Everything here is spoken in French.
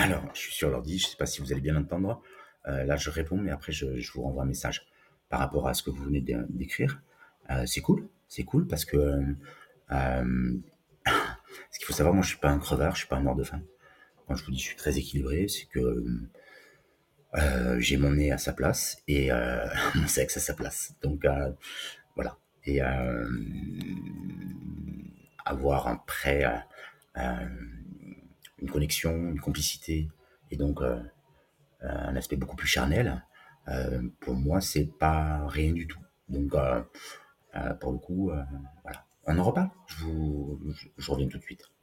Alors, je suis sur l'ordi, je sais pas si vous allez bien l'entendre. Là, je réponds, mais après, je vous renvoie un message par rapport à ce que vous venez d'écrire. C'est cool parce que ce qu'il faut savoir, moi, je suis pas un crevard, je suis pas un mort de faim. Quand je vous dis je suis très équilibré, c'est que j'ai mon nez à sa place et mon sexe à sa place. Donc voilà. Et avoir un prêt, une connexion, une complicité, et donc un aspect beaucoup plus charnel, pour moi, c'est pas rien du tout. Donc, pour le coup, voilà. On en reparle. Je reviens tout de suite.